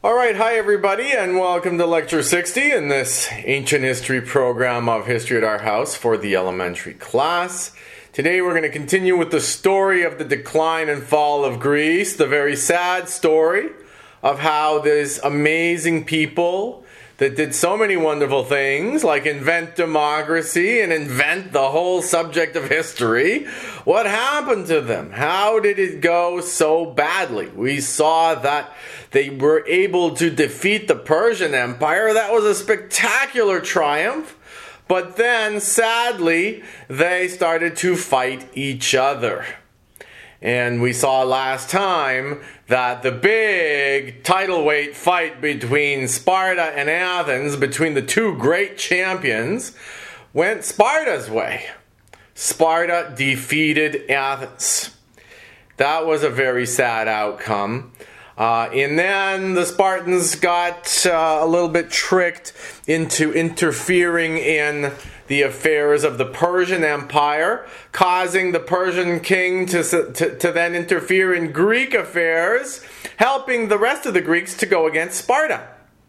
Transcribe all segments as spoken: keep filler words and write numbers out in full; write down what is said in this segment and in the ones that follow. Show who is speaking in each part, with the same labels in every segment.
Speaker 1: Alright, hi everybody, and welcome to Lecture sixty in this ancient history program of History at Our House for the elementary class. Today we're going to continue with the story of the decline and fall of Greece, the very sad story of how these amazing people that did so many wonderful things, like invent democracy and invent the whole subject of history, what happened to them? How did it go so badly? We saw that they were able to defeat the Persian Empire. That was a spectacular triumph. But then, sadly, they started to fight each other. And we saw last time that the big title weight fight between Sparta and Athens, between the two great champions, went Sparta's way. Sparta defeated Athens. That was a very sad outcome. Uh, and then the Spartans got uh, a little bit tricked into interfering in the affairs of the Persian Empire, causing the Persian king to, to, to then interfere in Greek affairs, helping the rest of the Greeks to go against Sparta.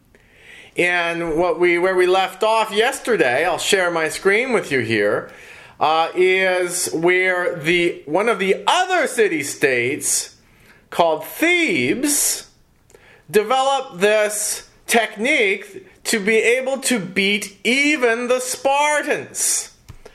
Speaker 1: And what we where we left off yesterday, I'll share my screen with you here, uh, is where the one of the other city-states, called Thebes, developed this technique to be able to beat even the Spartans.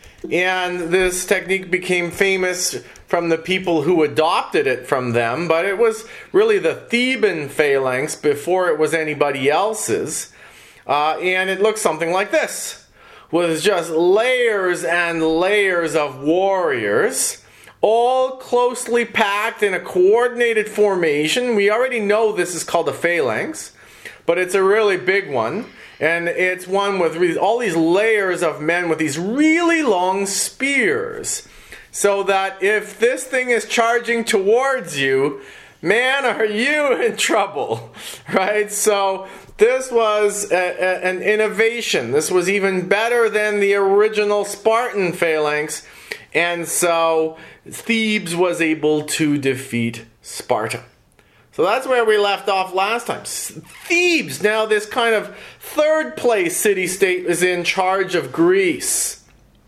Speaker 1: And this technique became famous from the people who adopted it from them, but it was really the Theban phalanx before it was anybody else's. Uh, and it looks something like this, with just layers and layers of warriors, all closely packed in a coordinated formation. We already know this is called a phalanx, but it's a really big one. And it's one with all these layers of men with these really long spears. So that if this thing is charging towards you, man, are you in trouble, right? So this was a, a, an innovation. This was even better than the original Spartan phalanx. And so Thebes was able to defeat Sparta. So that's where we left off last time. Thebes, now this kind of third place city-state, is in charge of Greece.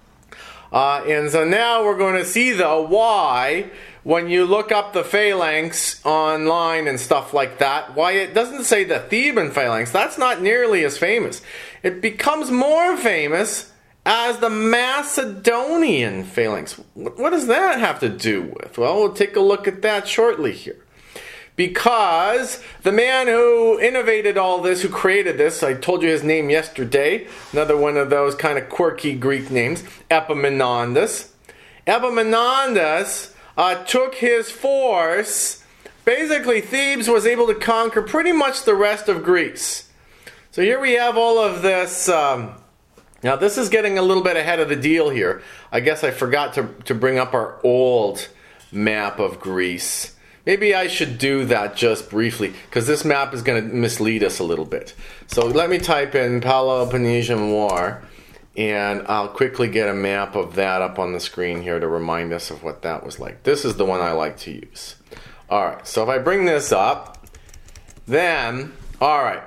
Speaker 1: Uh, and so now we're going to see, though, why, when you look up the phalanx online and stuff like that, why it doesn't say the Theban phalanx. That's not nearly as famous. It becomes more famous as the Macedonian phalanx. What does that have to do with? Well, we'll take a look at that shortly here. Because the man who innovated all this, who created this, I told you his name yesterday, another one of those kind of quirky Greek names, Epaminondas. Epaminondas uh, took his force. Basically, Thebes was able to conquer pretty much the rest of Greece. So here we have all of this. Um, now, this is getting a little bit ahead of the deal here. I guess I forgot to, to bring up our old map of Greece. Maybe I should do that just briefly, because this map is going to mislead us a little bit. So let me type in Peloponnesian War, and I'll quickly get a map of that up on the screen here to remind us of what that was like. This is the one I like to use. Alright, so if I bring this up, then, alright.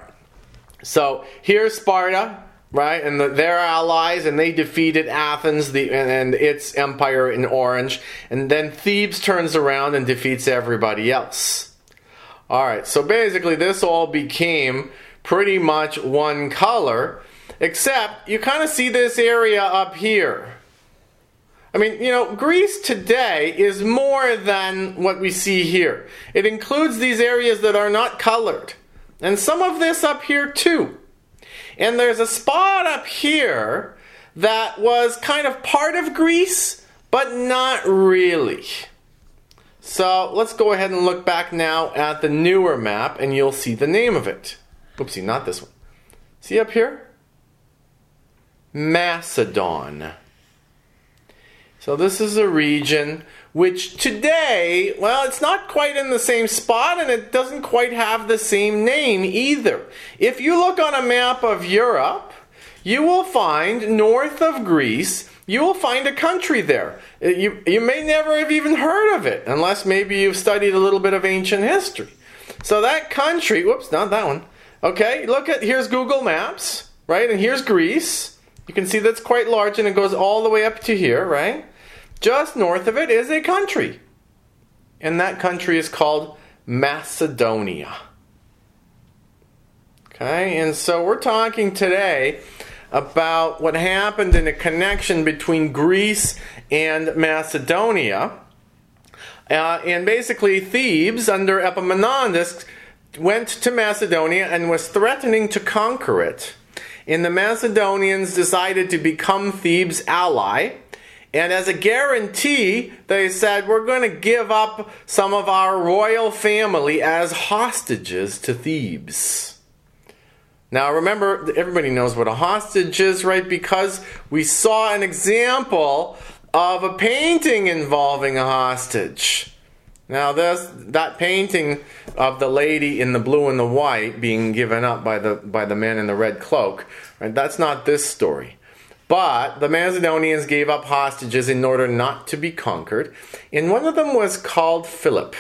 Speaker 1: So here's Sparta, right, and the, their allies, and they defeated Athens the, and, and its empire in orange. And then Thebes turns around and defeats everybody else. Alright, so basically this all became pretty much one color, except you kind of see this area up here. I mean, you know, Greece today is more than what we see here. It includes these areas that are not colored. And some of this up here too. And there's a spot up here that was kind of part of Greece, but not really. So let's go ahead and look back now at the newer map, and you'll see the name of it. Oopsie, not this one. See up here? Macedon. So this is a region which today, well, it's not quite in the same spot, and it doesn't quite have the same name either. If you look on a map of Europe, you will find north of Greece, you will find a country there. You, you may never have even heard of it, unless maybe you've studied a little bit of ancient history. So that country, whoops, not that one. Okay, look at, here's Google Maps, right? And here's Greece. You can see that's quite large and it goes all the way up to here, right? Just north of it is a country. And that country is called Macedonia. Okay, and so we're talking today about what happened in a connection between Greece and Macedonia. Uh, and basically Thebes, under Epaminondas, went to Macedonia and was threatening to conquer it. And the Macedonians decided to become Thebes' ally. And as a guarantee, they said, we're going to give up some of our royal family as hostages to Thebes. Now remember, everybody knows what a hostage is, right? Because we saw an example of a painting involving a hostage. Now this, that painting of the lady in the blue and the white being given up by the, by the man in the red cloak, right? That's not this story. But the Macedonians gave up hostages in order not to be conquered. And one of them was called Philip.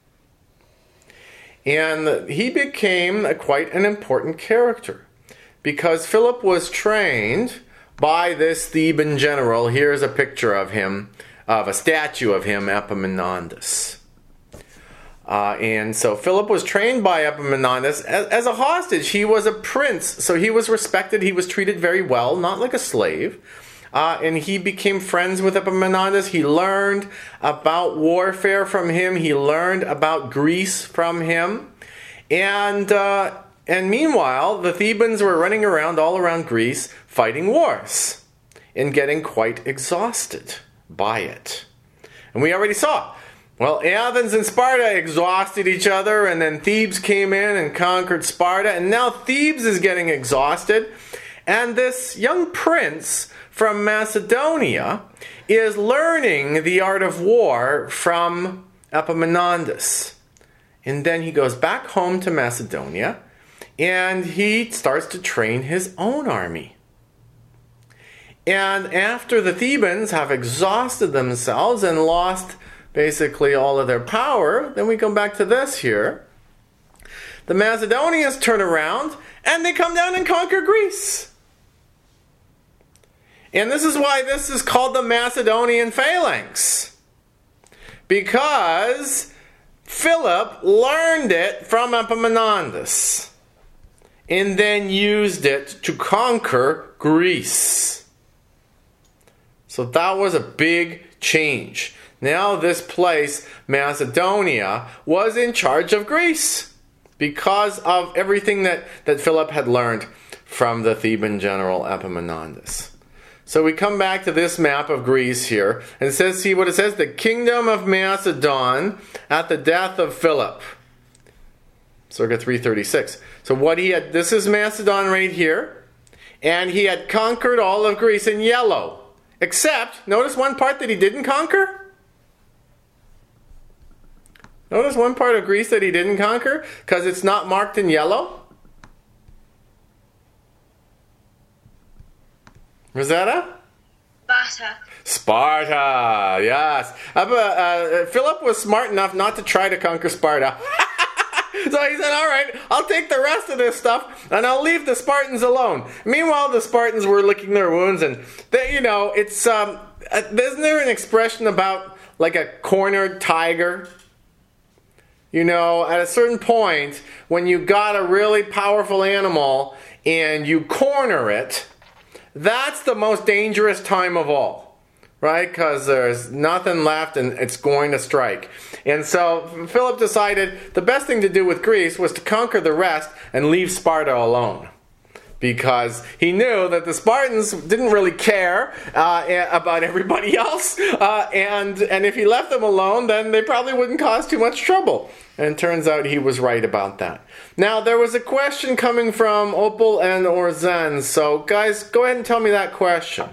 Speaker 1: And he became a, quite an important character. Because Philip was trained by this Theban general. Here's a picture of him, of a statue of him, Epaminondas. Uh, and so Philip was trained by Epaminondas as, as a hostage. He was a prince, so he was respected. He was treated very well, not like a slave. Uh, and he became friends with Epaminondas. He learned about warfare from him. He learned about Greece from him. And, uh, and meanwhile, the Thebans were running around all around Greece fighting wars and getting quite exhausted by it. And we already saw, well, Athens and Sparta exhausted each other, and then Thebes came in and conquered Sparta, and now Thebes is getting exhausted. And this young prince from Macedonia is learning the art of war from Epaminondas. And then he goes back home to Macedonia, and he starts to train his own army. And after the Thebans have exhausted themselves and lost basically all of their power, then we come back to this here. The Macedonians turn around and they come down and conquer Greece. And this is why this is called the Macedonian Phalanx. Because Philip learned it from Epaminondas and then used it to conquer Greece. So that was a big change. Now this place, Macedonia, was in charge of Greece because of everything that, that Philip had learned from the Theban general Epaminondas. So we come back to this map of Greece here, and it says, see what it says? The kingdom of Macedon at the death of Philip. Circa three thirty-six. So what he had, this is Macedon right here, and he had conquered all of Greece in yellow. Except, notice one part that he didn't conquer? Notice one part of Greece that he didn't conquer? Because it's not marked in yellow? Rosetta?
Speaker 2: Sparta.
Speaker 1: Sparta, yes. Uh, uh, Philip was smart enough not to try to conquer Sparta. So he said, all right, I'll take the rest of this stuff and I'll leave the Spartans alone. Meanwhile, the Spartans were licking their wounds, and they, you know, it's, um, uh, isn't there an expression about like a cornered tiger? You know, at a certain point, when you got a really powerful animal and you corner it, that's the most dangerous time of all, right? Because there's nothing left and it's going to strike. And so Philip decided the best thing to do with Greece was to conquer the rest and leave Sparta alone. Because he knew that the Spartans didn't really care uh, about everybody else. Uh, and, and if he left them alone, then they probably wouldn't cause too much trouble. And it turns out he was right about that. Now, there was a question coming from Opal and Orzen. So, guys, go ahead and tell me that question.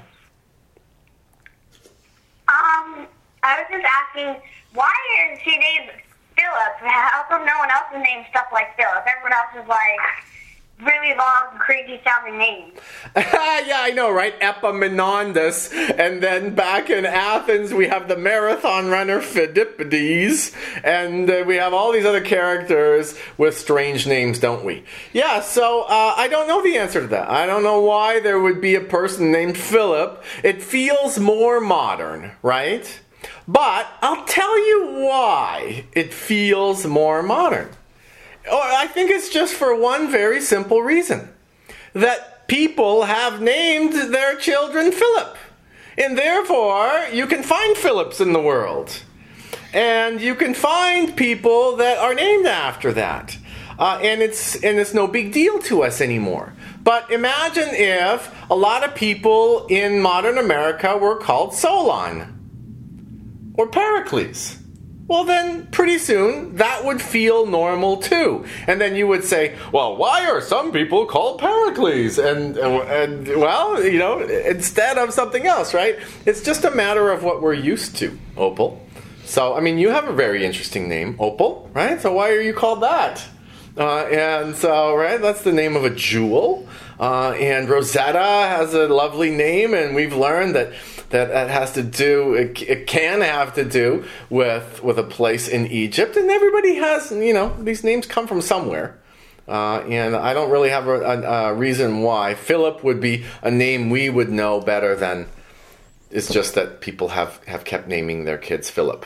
Speaker 2: Um, I was just asking, why is she named Philip? How come no one else is named stuff like Philip? Everyone else is like really long, crazy sounding names.
Speaker 1: Yeah, I know, right? Epaminondas. And then back in Athens, we have the marathon runner Phidippides. And uh, we have all these other characters with strange names, don't we? Yeah, so uh, I don't know the answer to that. I don't know why there would be a person named Philip. It feels more modern, right? But I'll tell you why it feels more modern. Or I think it's just for one very simple reason. That people have named their children Philip. And therefore, you can find Philips in the world. And you can find people that are named after that. Uh, and it's and it's no big deal to us anymore. But imagine if a lot of people in modern America were called Solon. Or Pericles. Well, then, pretty soon, that would feel normal, too. And then you would say, well, why are some people called Pericles? And, and well, you know, instead of something else, right? It's just a matter of what we're used to, Opal. So, I mean, you have a very interesting name, Opal, right? So why are you called that? Uh, and so, right, that's the name of a jewel. Uh, and Rosetta has a lovely name, and we've learned that that, that has to do, it, it can have to do with with a place in Egypt. And everybody has, you know, these names come from somewhere. Uh, and I don't really have a, a, a reason why. Philip would be a name we would know better than. It's just that people have, have kept naming their kids Philip.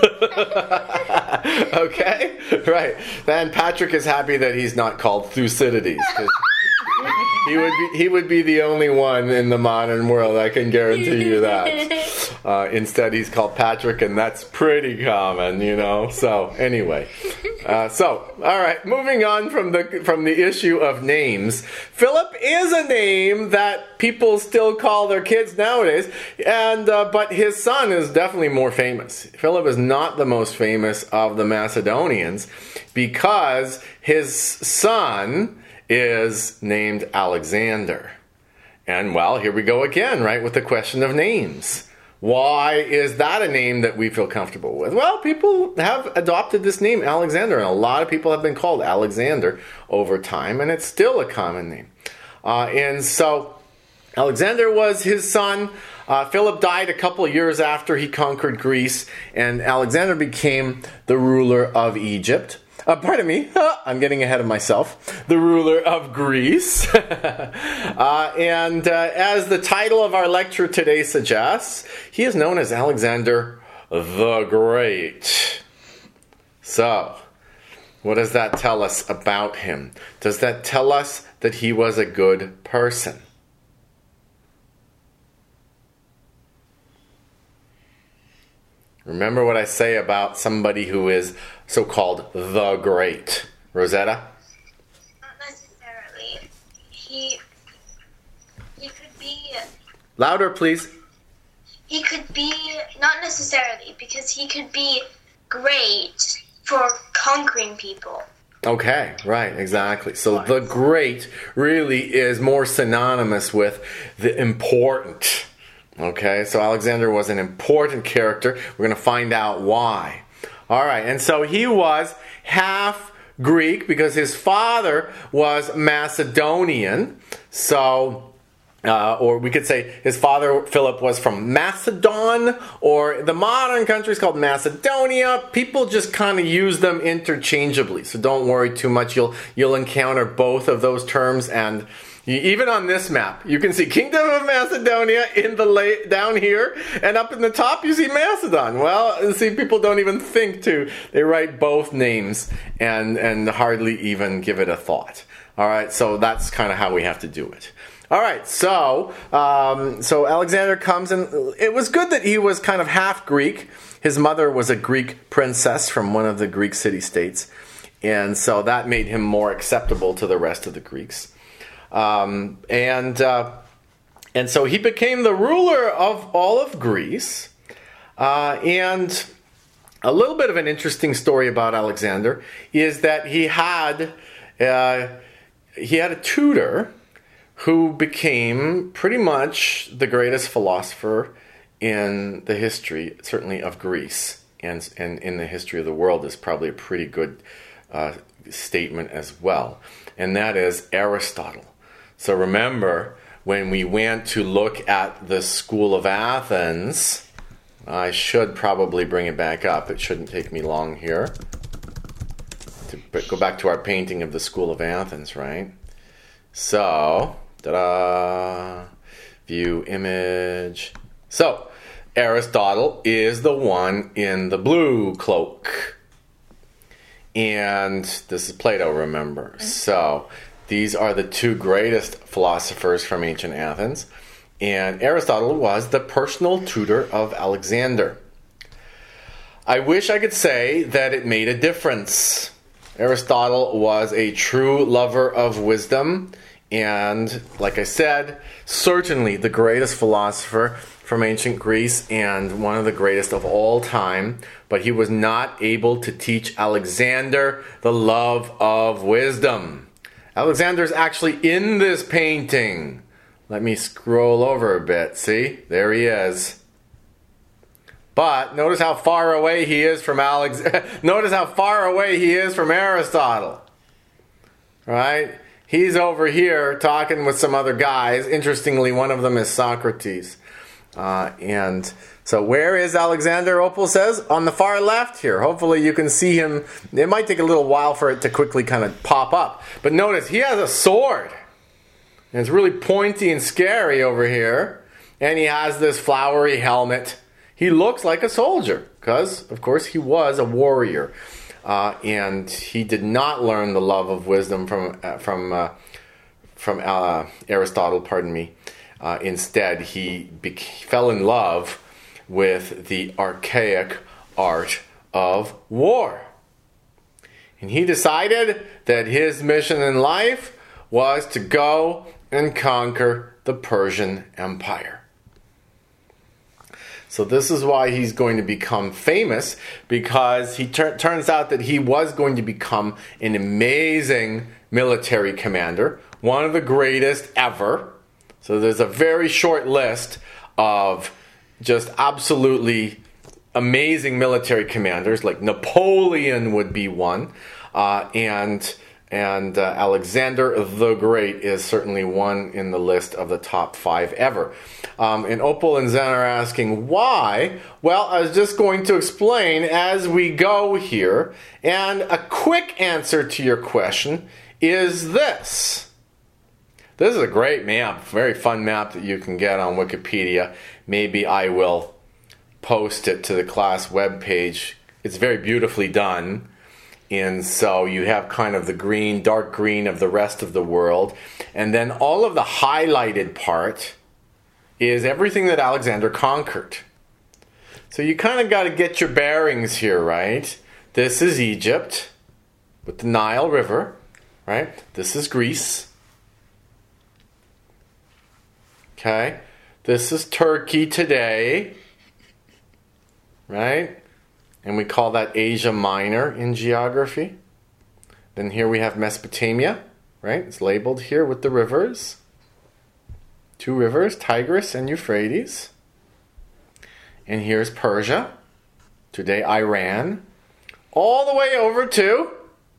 Speaker 1: Okay? Right. Then Patrick is happy that he's not called Thucydides. He would be he would be the only one in the modern world, I can guarantee you that. Uh, instead, he's called Patrick, and that's pretty common, you know. So anyway, uh, so all right, moving on from the from the issue of names. Philip is a name that people still call their kids nowadays, and uh, but his son is definitely more famous. Philip is not the most famous of the Macedonians because his son is named Alexander. And well, here we go again, right, with the question of names. Why is that a name that we feel comfortable with? Well, people have adopted this name, Alexander, and a lot of people have been called Alexander over time, and it's still a common name. Uh, and so, Alexander was his son. Uh, Philip died a couple of years after he conquered Greece, and Alexander became the ruler of Egypt. Uh, pardon me, I'm getting ahead of myself. The ruler of Greece. uh, and uh, as the title of our lecture today suggests, he is known as Alexander the Great. So, what does that tell us about him? Does that tell us that he was a good person? Remember what I say about somebody who is so-called the Great. Rosetta?
Speaker 3: Not necessarily. He he could be
Speaker 1: Louder, please.
Speaker 3: he could be not necessarily because he could be great for conquering people.
Speaker 1: Okay, right, exactly. So the Great really is more synonymous with the important. Okay, so Alexander was an important character. We're going to find out why. All right, and so he was half Greek because his father was Macedonian. So, uh, or we could say his father, Philip, was from Macedon, or the modern country is called Macedonia. People just kind of use them interchangeably, so don't worry too much. You'll you'll encounter both of those terms, and even on this map, you can see Kingdom of Macedonia in the la- down here, and up in the top you see Macedon. Well, see, people don't even think to. They write both names and, and hardly even give it a thought. All right, so that's kind of how we have to do it. All right, so um, so Alexander comes, and it was good that he was kind of half Greek. His mother was a Greek princess from one of the Greek city-states, and so that made him more acceptable to the rest of the Greeks. Um, and uh, and so he became the ruler of all of Greece. Uh, and a little bit of an interesting story about Alexander is that he had uh, he had a tutor who became pretty much the greatest philosopher in the history, certainly of Greece, and and in the history of the world is probably a pretty good uh, statement as well, and that is Aristotle. So remember, when we went to look at the School of Athens, I should probably bring it back up. It shouldn't take me long here. To go back to our painting of the School of Athens, right? So, ta-da! View image. So, Aristotle is the one in the blue cloak. And this is Plato, remember. So, these are the two greatest philosophers from ancient Athens. And Aristotle was the personal tutor of Alexander. I wish I could say that it made a difference. Aristotle was a true lover of wisdom. And, like I said, certainly the greatest philosopher from ancient Greece and one of the greatest of all time. But he was not able to teach Alexander the love of wisdom. Alexander's actually in this painting. Let me scroll over a bit. See? There he is. But notice how far away he is from Alex. Notice how far away he is from Aristotle. Right? He's over here talking with some other guys. Interestingly, one of them is Socrates. Uh, and so where is Alexander, Opal says? On the far left here. Hopefully you can see him. It might take a little while for it to quickly kind of pop up. But notice he has a sword. And it's really pointy and scary over here. And he has this flowery helmet. He looks like a soldier because, of course, he was a warrior. Uh, and he did not learn the love of wisdom from uh, from uh, from uh, Aristotle. Pardon me. Uh, instead, he bec- fell in love with the archaic art of war, and he decided that his mission in life was to go and conquer the Persian Empire. So this is why he's going to become famous, because he tur- turns out that he was going to become an amazing military commander, one of the greatest ever. So there's a very short list of just absolutely amazing military commanders, like Napoleon would be one, uh, and and uh, Alexander the Great is certainly one in the list of the top five ever. Um, and Opal and Zen are asking why. Well, I was just going to explain as we go here. And a quick answer to your question is this. This is a great map, very fun map that you can get on Wikipedia. Maybe I will post it to the class webpage. It's very beautifully done. And so you have kind of the green, dark green of the rest of the world. And then all of the highlighted part is everything that Alexander conquered. So you kind of got to get your bearings here, right? This is Egypt with the Nile River, right? This is Greece. Okay. This is Turkey today, right? And we call that Asia Minor in geography. Then here we have Mesopotamia, right? It's labeled here with the rivers. Two rivers, Tigris and Euphrates. And here's Persia, today Iran, all the way over to,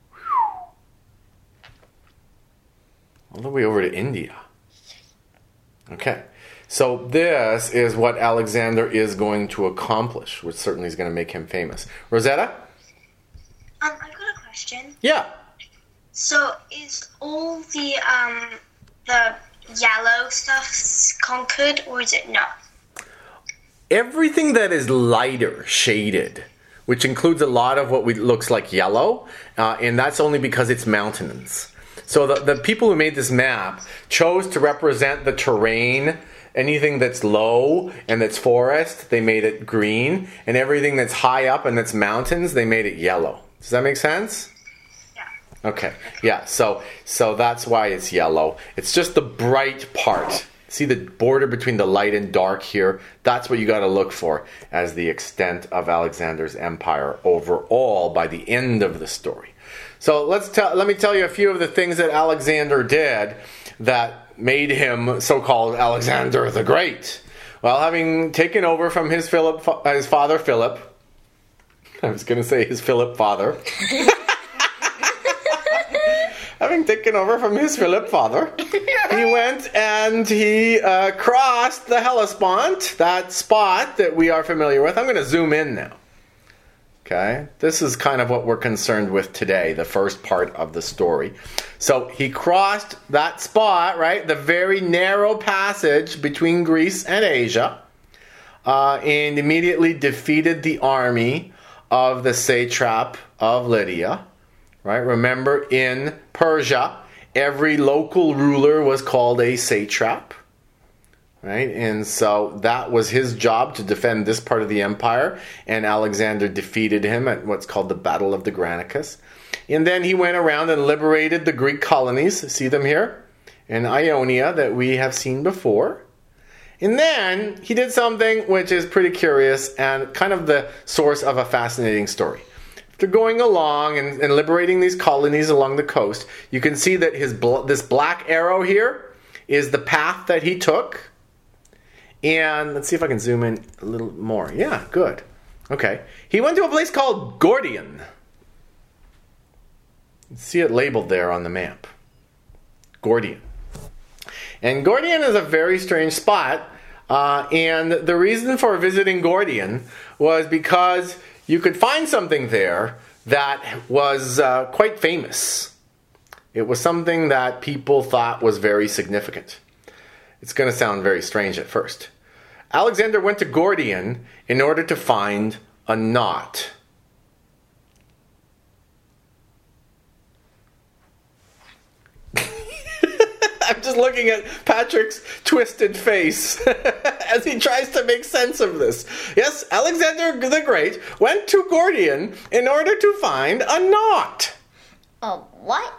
Speaker 1: all the way over to India. Okay. So this is what Alexander is going to accomplish, which certainly is going to make him famous. Rosetta?
Speaker 3: Um, I've got a question.
Speaker 1: Yeah.
Speaker 3: So is all the um the yellow stuff conquered, or is it not?
Speaker 1: Everything that is lighter shaded, which includes a lot of what we, looks like yellow, uh, and that's only because it's mountains. So the, the people who made this map chose to represent the terrain. Anything that's low and that's forest, they made it green. And everything that's high up and that's mountains, they made it yellow. Does that make sense?
Speaker 3: Yeah.
Speaker 1: Okay. Yeah, so so that's why it's yellow. It's just the bright part. See the border between the light and dark here? That's what you got to look for as the extent of Alexander's empire overall by the end of the story. So let's tell, let me tell you a few of the things that Alexander did that made him so-called Alexander the Great. Well, having taken over from his Philip, his father Philip, I was going to say his Philip father. having taken over from his Philip father, he went and he uh, crossed the Hellespont, that spot that we are familiar with. I'm going to zoom in now. Okay, this is kind of what we're concerned with today, the first part of the story. So he crossed that spot, right, the very narrow passage between Greece and Asia, uh, and immediately defeated the army of the satrap of Lydia, right? Remember, in Persia, every local ruler was called a satrap. Right, and so that was his job to defend this part of the empire, and Alexander defeated him at what's called the Battle of the Granicus. And then he went around and liberated the Greek colonies, see them here, in Ionia that we have seen before. And then he did something which is pretty curious and kind of the source of a fascinating story. After going along and, and liberating these colonies along the coast, you can see that his bl- this black arrow here is the path that he took. And let's see if I can zoom in a little more. Yeah, good. Okay. He went to a place called Gordion. See it labeled there on the map. Gordion. And Gordion is a very strange spot. Uh, and the reason for visiting Gordion was because you could find something there that was uh, quite famous. It was something that people thought was very significant. It's going to sound very strange at first. Alexander went to Gordion in order to find a knot. I'm just looking at Patrick's twisted face as he tries to make sense of this. Yes, Alexander the Great went to Gordion in order to find a knot.
Speaker 4: Oh, what?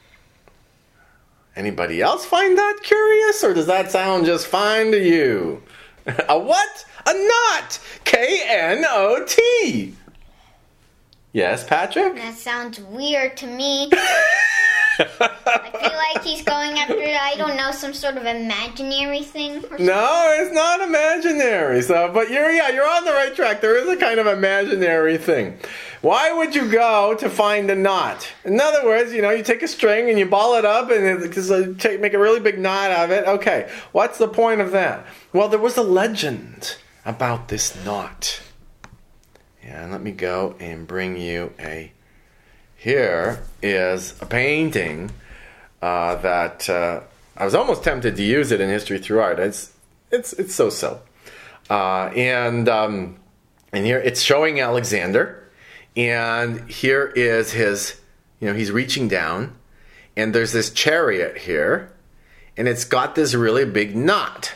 Speaker 1: Anybody else find that curious, or does that sound just fine to you? A what? A knot! K N O T! Yes, Patrick?
Speaker 4: That sounds weird to me. I feel like he's going after, I don't know, some sort of imaginary thing or something.
Speaker 1: No, it's not imaginary. So, but you're yeah, you're on the right track. There is a kind of imaginary thing. Why would you go to find a knot? In other words, you know, you take a string and you ball it up and it, just, uh, take, make a really big knot out of it. Okay, what's the point of that? Well, there was a legend about this knot. Yeah, and let me go and bring you a... Here is a painting uh, that uh, I was almost tempted to use it in History Through Art. It's it's it's so-so. Uh, and um, and here it's showing Alexander, and here is his, you know, he's reaching down, and there's this chariot here, and it's got this really big knot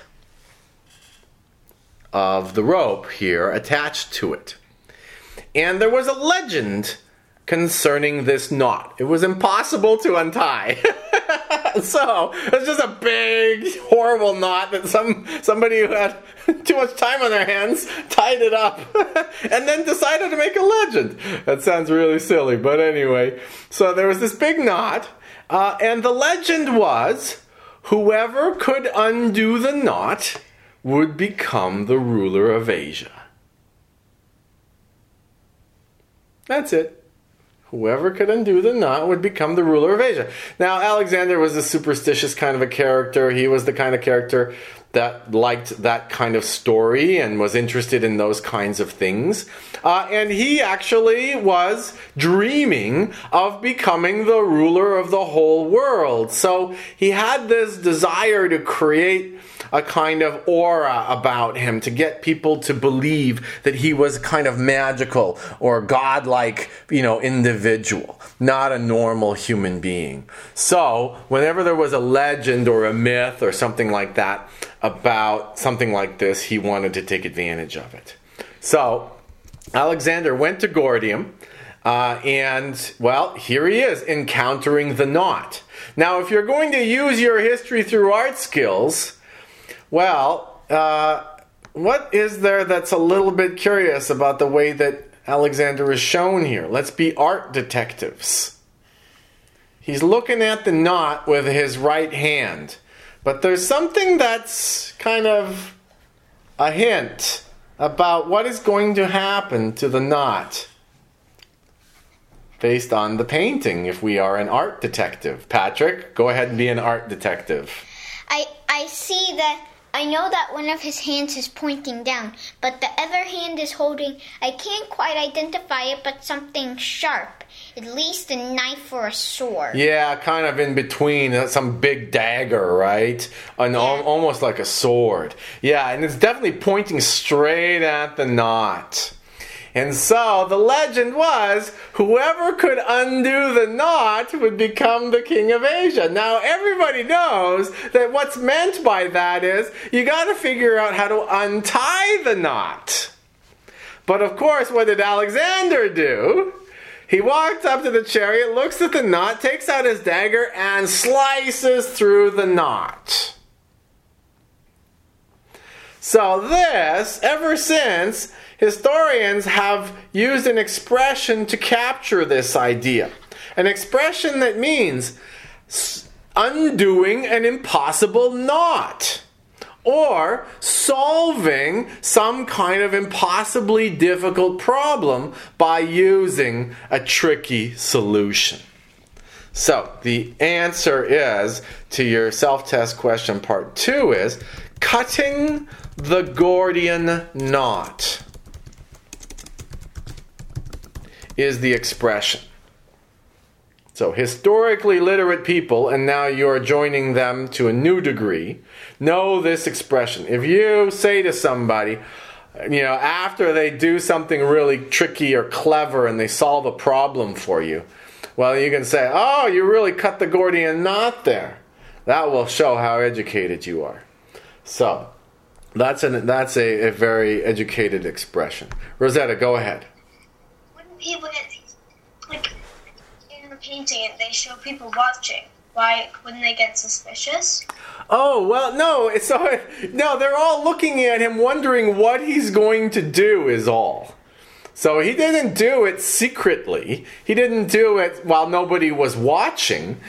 Speaker 1: of the rope here attached to it. And there was a legend concerning this knot. It was impossible to untie. So, it's just a big, horrible knot that some somebody who had too much time on their hands tied it up and then decided to make a legend. That sounds really silly, but anyway. So there was this big knot, uh, and the legend was, whoever could undo the knot would become the ruler of Asia. That's it. Whoever could undo the knot would become the ruler of Asia. Now, Alexander was a superstitious kind of a character. He was the kind of character that liked that kind of story and was interested in those kinds of things. Uh, and he actually was dreaming of becoming the ruler of the whole world. So he had this desire to create a kind of aura about him, to get people to believe that he was kind of magical or godlike, you know, individual, not a normal human being. So whenever there was a legend or a myth or something like that about something like this, he wanted to take advantage of it. So Alexander went to Gordium, uh, and, well, here he is, encountering the knot. Now, if you're going to use your History Through Art skills, well, uh, what is there that's a little bit curious about the way that Alexander is shown here? Let's be art detectives. He's looking at the knot with his right hand. But there's something that's kind of a hint about what is going to happen to the knot. based on the painting if we are an art detective. Patrick, go ahead and be an art detective.
Speaker 4: I I see that. I know that one of his hands is pointing down, but the other hand is holding, I can't quite identify it, but something sharp. At least a knife or a sword.
Speaker 1: Yeah, kind of in between. uh, Some big dagger, right? An,
Speaker 4: Yeah.
Speaker 1: al- almost like a sword. Yeah, and it's definitely pointing straight at the knot. And so the legend was, whoever could undo the knot would become the king of Asia. Now everybody knows that what's meant by that is, you got to figure out how to untie the knot. But of course, what did Alexander do? He walked up to the chariot, looks at the knot, takes out his dagger, and slices through the knot. So this, ever since, historians have used an expression to capture this idea. An expression that means undoing an impossible knot, or solving some kind of impossibly difficult problem by using a tricky solution. So the answer is, to your self-test question part two, is cutting the Gordian knot is the expression. So historically literate people, and now you're joining them to a new degree, know this expression. If you say to somebody, you know, after they do something really tricky or clever and they solve a problem for you, well, you can say, oh, you really cut the Gordian knot there. That will show how educated you are. So that's, an, that's a, a very educated expression. Rosetta, go ahead.
Speaker 3: When people get, like, in the painting and they show people watching, why wouldn't they get suspicious?
Speaker 1: Oh, well, no, it's so, no, they're all looking at him wondering what he's going to do is all. So he didn't do it secretly. He didn't do it while nobody was watching.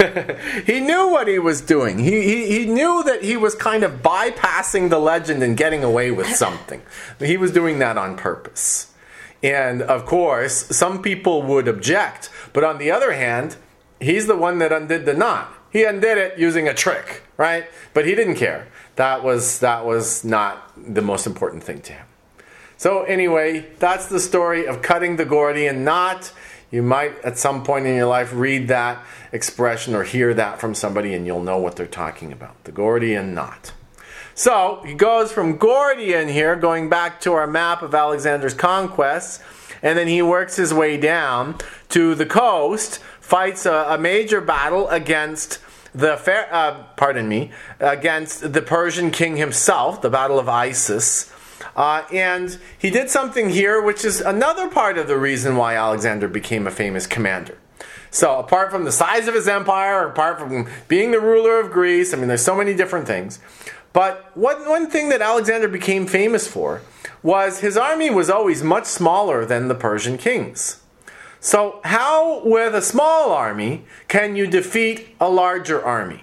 Speaker 1: He knew what he was doing. He, he, he knew that he was kind of bypassing the legend and getting away with something. He was doing that on purpose. And, of course, some people would object. But on the other hand, he's the one that undid the knot. He undid it using a trick, right? But he didn't care. That was, that was not the most important thing to him. So anyway, that's the story of cutting the Gordian knot. You might at some point in your life read that expression or hear that from somebody and you'll know what they're talking about. The Gordian knot. So he goes from Gordian here, going back to our map of Alexander's conquests, and then he works his way down to the coast, fights a, a major battle against the fair, uh, pardon me, against the Persian king himself, the Battle of Issus. Uh, and he did something here which is another part of the reason why Alexander became a famous commander. So apart from the size of his empire, apart from being the ruler of Greece, I mean there's so many different things. But one, one thing that Alexander became famous for was his army was always much smaller than the Persian kings. So how, with a small army, can you defeat a larger army?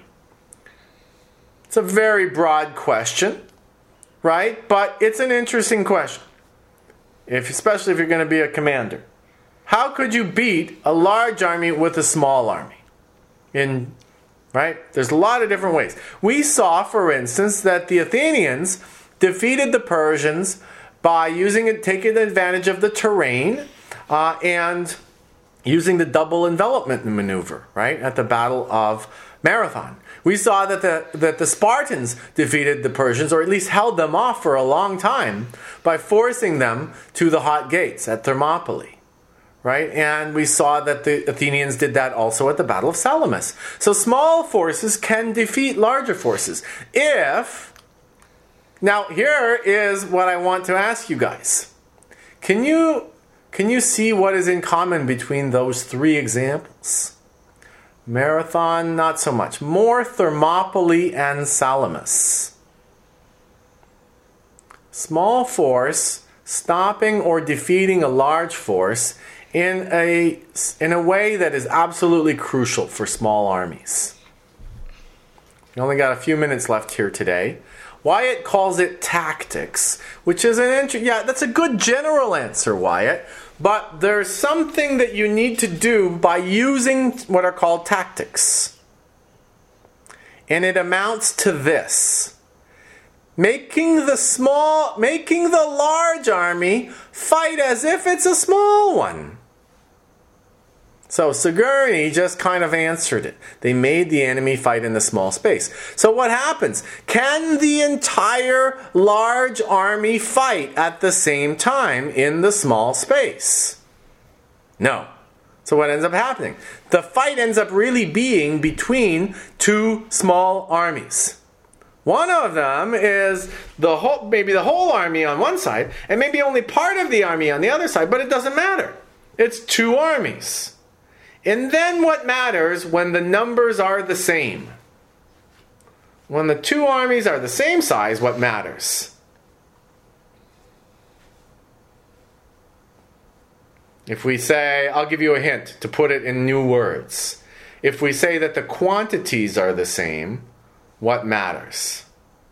Speaker 1: It's a very broad question, right? But it's an interesting question, if, especially if you're going to be a commander. How could you beat a large army with a small army? In, right? There's a lot of different ways. We saw, for instance, that the Athenians defeated the Persians by using it, taking advantage of the terrain uh, and using the double envelopment maneuver, right, at the Battle of Marathon. We saw that the, that the Spartans defeated the Persians, or at least held them off for a long time, by forcing them to the hot gates at Thermopylae. Right? And we saw that the Athenians did that also at the Battle of Salamis. So small forces can defeat larger forces. If, now here is what I want to ask you guys. Can you, can you see what is in common between those three examples? Marathon, not so much. More Thermopylae and Salamis. Small force stopping or defeating a large force in a, in a way that is absolutely crucial for small armies. We only got a few minutes left here today. Wyatt calls it tactics, which is an interesting, yeah, that's a good general answer, Wyatt. but there's something that you need to do by using what are called tactics. And it amounts to this: making the small, making the large army fight as if it's a small one. So Sigourney just kind of answered it. They made the enemy fight in the small space. So what happens? Can the entire large army fight at the same time in the small space? No. So what ends up happening? The fight ends up really being between two small armies. One of them is the whole, maybe the whole army on one side, and maybe only part of the army on the other side, but it doesn't matter. It's two armies. And then what matters when the numbers are the same? When the two armies are the same size, what matters? If we say, I'll give you a hint to put it in new words. If we say that the quantities are the same, what matters?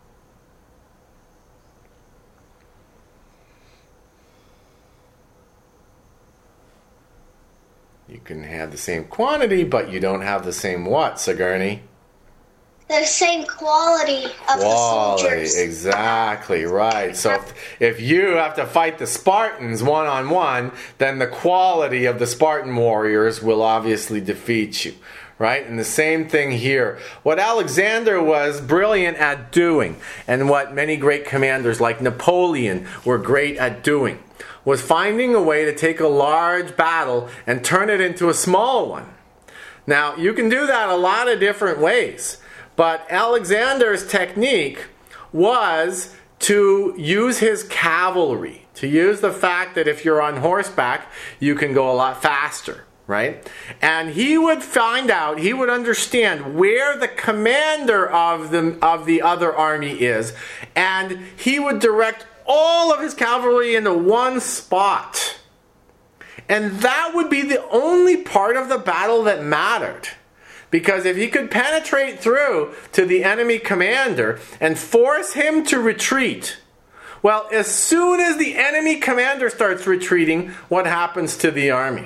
Speaker 1: You can have the same quantity, but you don't have the same what, Sigourney?
Speaker 3: The same quality of
Speaker 1: Quality,
Speaker 3: the soldiers.
Speaker 1: exactly, right. So if, if you have to fight the Spartans one-on-one, then the quality of the Spartan warriors will obviously defeat you, right? And the same thing here. What Alexander was brilliant at doing, and what many great commanders like Napoleon were great at doing, was finding a way to take a large battle and turn it into a small one. Now, you can do that a lot of different ways, but Alexander's technique was to use his cavalry, to use the fact that if you're on horseback, you can go a lot faster, right? And he would find out, he would understand where the commander of the, of the other army is, and he would direct all of his cavalry into one spot. And that would be the only part of the battle that mattered. Because if he could penetrate through to the enemy commander and force him to retreat, well, as soon as the enemy commander starts retreating, what happens to the army?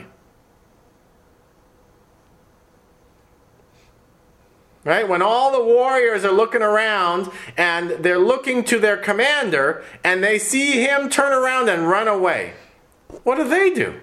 Speaker 1: Right? When all the warriors are looking around and they're looking to their commander and they see him turn around and run away, what do they do?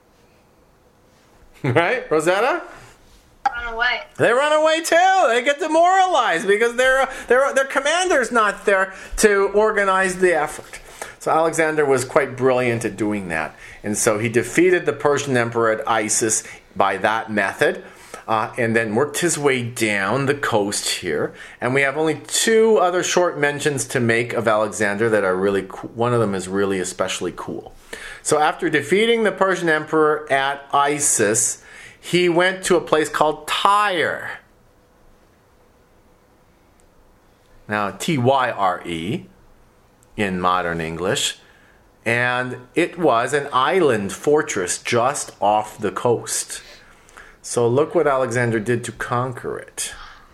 Speaker 1: Right, Rosetta?
Speaker 3: Run away.
Speaker 1: They run away too. They get demoralized because their their their commander's not there to organize the effort. So Alexander was quite brilliant at doing that, and so he defeated the Persian emperor at Issus by that method. Uh, and then worked his way down the coast here. And we have only two other short mentions to make of Alexander that are really cool. One of them is really especially cool. So after defeating the Persian emperor at Issus, he went to a place called Tyre. Now, T Y R E in modern English. And it was an island fortress just off the coast. So look what Alexander did to conquer it.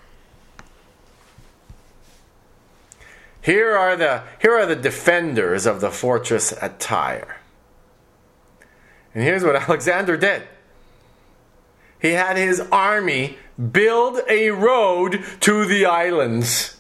Speaker 1: Here are the, here are the defenders of the fortress at Tyre. And here's what Alexander did. He had his army build a road to the islands.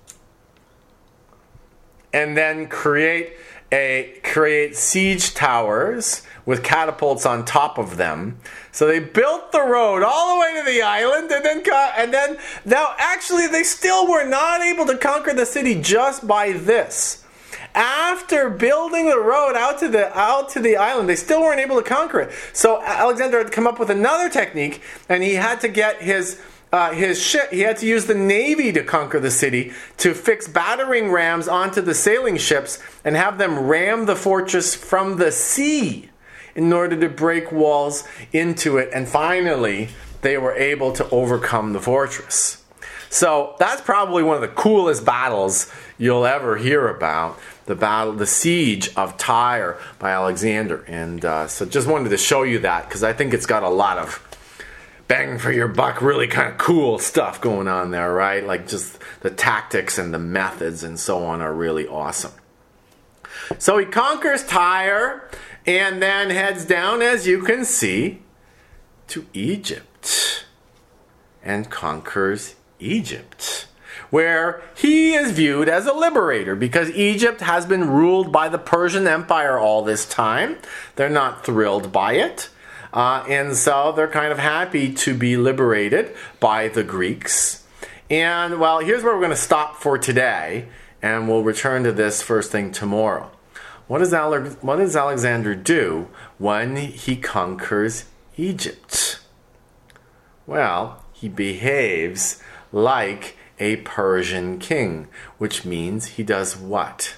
Speaker 1: And then create a create siege towers with catapults on top of them. So they built the road all the way to the island, and then and then now actually they still were not able to conquer the city just by this. After building the road out to the out to the island, they still weren't able to conquer it. So Alexander had come up with another technique, and he had to get his Uh, his ship, he had to use the navy to conquer the city, to fix battering rams onto the sailing ships and have them ram the fortress from the sea in order to break walls into it. And finally, they were able to overcome the fortress. So that's probably one of the coolest battles you'll ever hear about. The battle, the siege of Tyre by Alexander. And uh, so just wanted to show you that because I think it's got a lot of bang for your buck, really kind of cool stuff going on there, right? Like just the tactics and the methods and so on are really awesome. So he conquers Tyre, and then heads down, as you can see, to Egypt and conquers Egypt, where he is viewed as a liberator because Egypt has been ruled by the Persian Empire all this time. They're not thrilled by it. Uh, and so they're kind of happy to be liberated by the Greeks. And, well, here's where we're going to stop for today, and we'll return to this first thing tomorrow. What does, Ale- what does Alexander do when he conquers Egypt? Well, he behaves like a Persian king, which means he does what?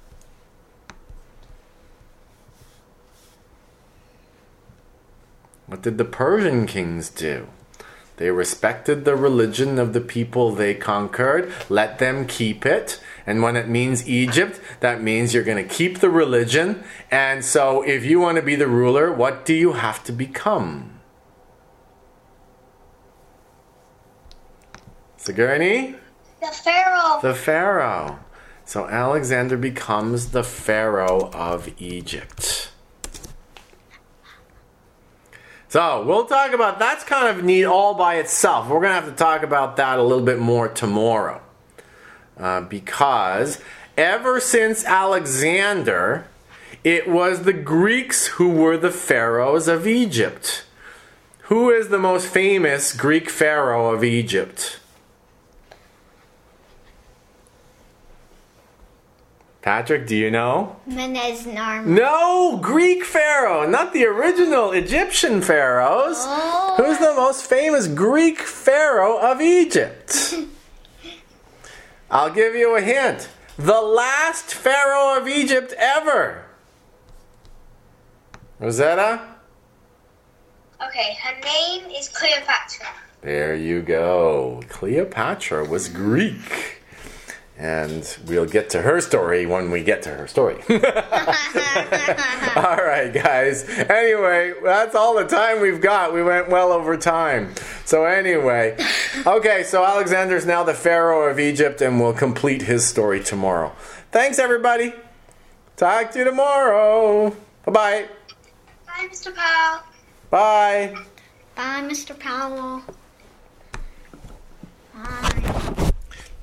Speaker 1: What did the Persian kings do? They respected the religion of the people they conquered, let them keep it. And when it means Egypt, that means you're going to keep the religion. And so if you want to be the ruler, what do you have to become? Sigourney?
Speaker 3: The Pharaoh.
Speaker 1: The Pharaoh. So Alexander becomes the Pharaoh of Egypt. So we'll talk about, that's kind of neat all by itself. We're going to have to talk about that a little bit more tomorrow. Uh, because ever since Alexander, it was the Greeks who were the pharaohs of Egypt. Who is the most famous Greek pharaoh of Egypt? Patrick, do you know?
Speaker 4: Menez-Narma.
Speaker 1: No, Greek pharaoh, not the original Egyptian pharaohs.
Speaker 4: Oh.
Speaker 1: Who's the most famous Greek pharaoh of Egypt? I'll give you a hint. The last pharaoh of Egypt ever. Rosetta?
Speaker 3: Okay, her name is Cleopatra.
Speaker 1: There you go. Cleopatra was Greek. And we'll get to her story when we get to her story. All right, guys. Anyway, that's all the time we've got. We went well over time. So anyway, okay, so Alexander's now the Pharaoh of Egypt, and we'll complete his story tomorrow. Thanks, everybody. Talk to you tomorrow. Bye-bye.
Speaker 3: Bye, Mister Powell.
Speaker 1: Bye.
Speaker 4: Bye, Mister Powell.